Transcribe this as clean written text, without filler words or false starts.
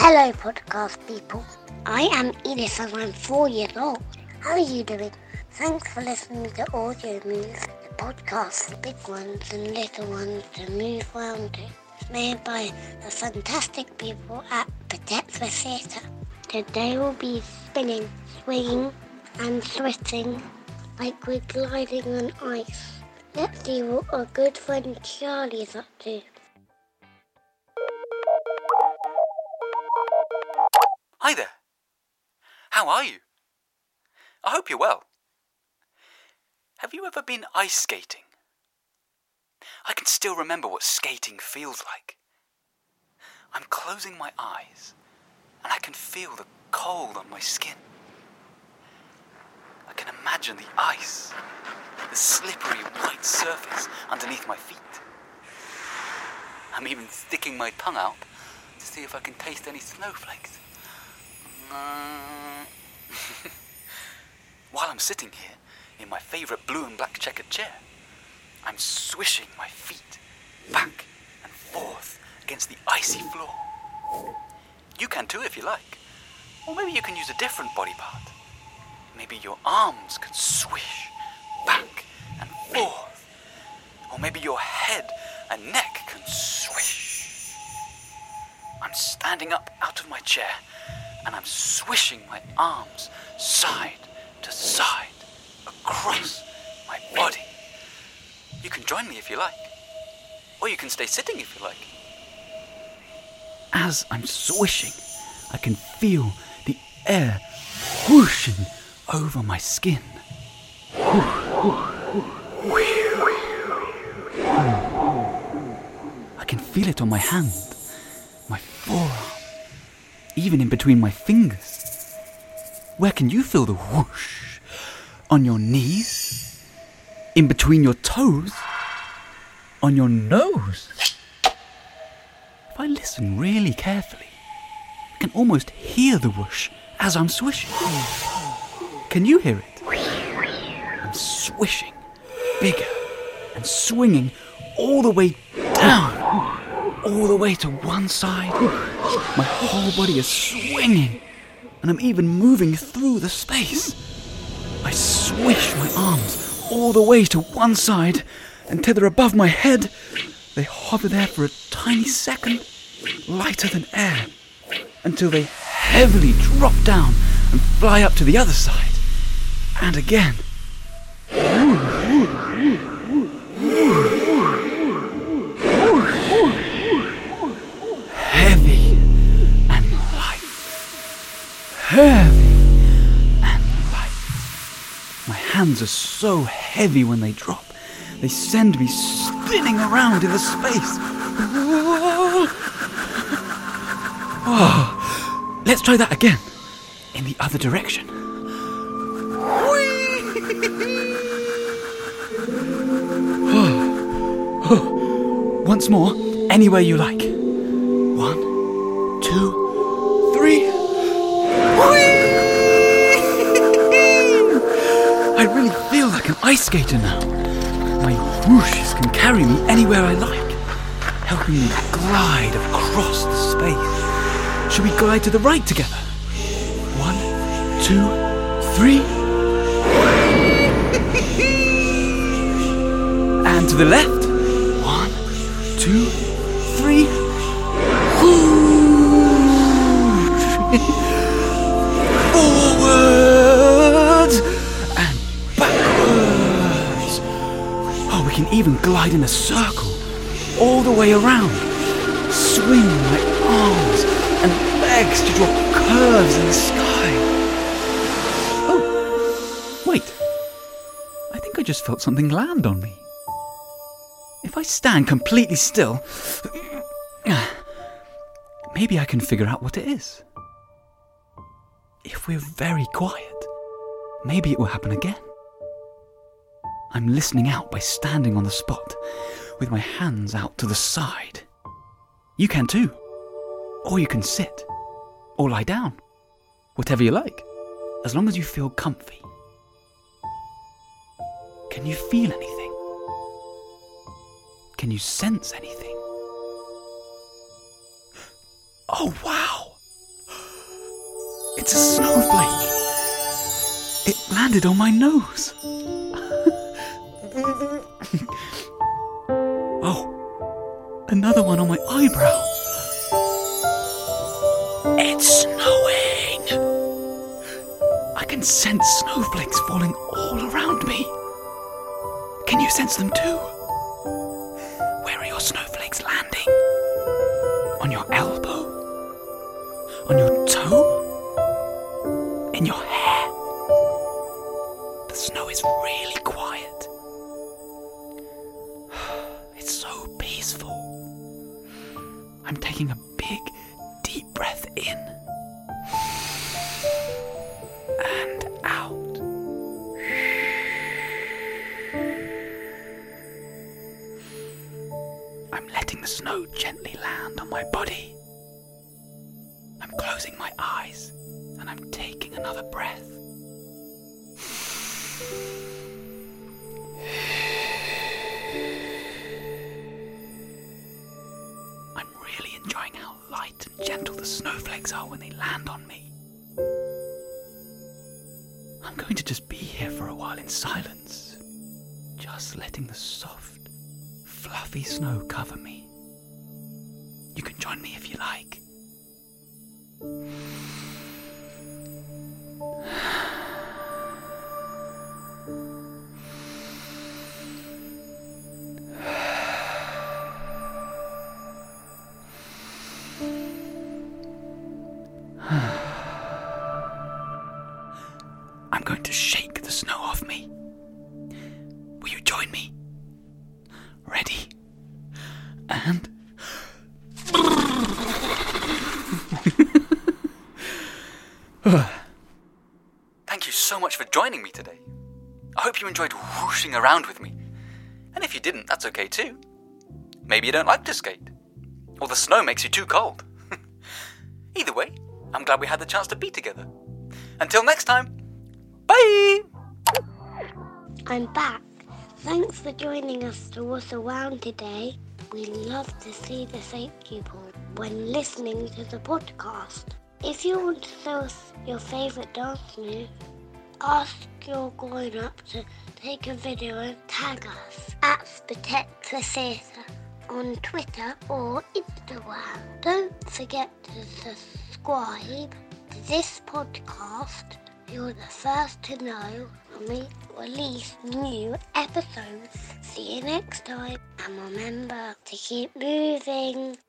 Hello podcast people, I am Edith and I'm 4 years old. How are you doing? Thanks for listening to Audio Move, the podcast for big ones and little ones to move around to. It's made by the fantastic people at Petextra Theatre. Today we'll be spinning, swinging and switching like we're gliding on ice. Let's see what our good friend Charlie's up to. Hi there. How are you? I hope you're well. Have you ever been ice skating? I can still remember what skating feels like. I'm closing my eyes and I can feel the cold on my skin. I can imagine the ice, the slippery white surface underneath my feet. I'm even sticking my tongue out to see if I can taste any snowflakes. While I'm sitting here in my favourite blue and black checkered chair, I'm swishing my feet back and forth against the icy floor. You can too if you like. Or maybe you can use a different body part. Maybe your arms can swish back and forth. Or maybe your head and neck can swish. I'm standing up out of my chair and I'm swishing my arms side to side across my body. You can join me if you like, or you can stay sitting if you like. As I'm swishing, I can feel the air whooshing over my skin. I can feel it on my hand, my forearm, even in between my fingers. Where can you feel the whoosh? On your knees? In between your toes? On your nose? If I listen really carefully, I can almost hear the whoosh as I'm swishing. Can you hear it? I'm swishing bigger and swinging all the way down, all the way to one side. My whole body is swinging, and I'm even moving through the space. I swish my arms all the way to one side until they're above my head. They hover there for a tiny second, lighter than air, until they heavily drop down and fly up to the other side. And again. Heavy and light. Heavy and light. My hands are so heavy when they drop. They send me spinning around in the space. Oh, let's try that again. In the other direction. Once more, anywhere you like. 1, 2, 3. I really feel like an ice skater now. My whooshes can carry me anywhere I like, helping me glide across the space. Should we glide to the right together? 1, 2, 3. And to the left. 1, 2, 3. Forwards and backwards. Oh, we can even glide in a circle all the way around. Swing my arms and legs to draw curves in the sky. Oh, wait. I think I just felt something land on me. If I stand completely still, maybe I can figure out what it is. If we're very quiet, maybe it will happen again. I'm listening out by standing on the spot with my hands out to the side. You can too. Or you can sit. Or lie down. Whatever you like, as long as you feel comfy. Can you feel anything? Can you sense anything? Oh, wow! It's a snowflake. It landed on my nose. Oh, another one on my eyebrow. It's snowing. I can sense snowflakes falling all around me. Can you sense them too? Where are your snowflakes landing? On your elbow? On your toe? In your hair? The snow is really quiet. It's so peaceful. I'm taking a big, deep breath in and out. I'm letting the snow gently land on my body. I'm closing my eyes and I'm taking another breath. I'm really enjoying how light and gentle the snowflakes are when they land on me. I'm going to just be here for a while in silence, just letting the soft, fluffy snow cover me. You can join me if you like. I'm going to shake the snow off me. Will you join me? Ready? And... Thank you so much for joining me today. I hope you enjoyed whooshing around with me. And if you didn't, that's okay too. Maybe you don't like to skate. Or the snow makes you too cold. Either way, I'm glad we had the chance to be together. Until next time, bye! I'm back. Thanks for joining us to What's Around today. We love to see the Saint people when listening to the podcast. If you want to show us your favourite dance move, ask your grown-up to take a video and tag us at Spectacular Theatre on Twitter or Instagram. Don't forget to subscribe to this podcast. You're the first to know when we release new episodes. See you next time, and remember to keep moving.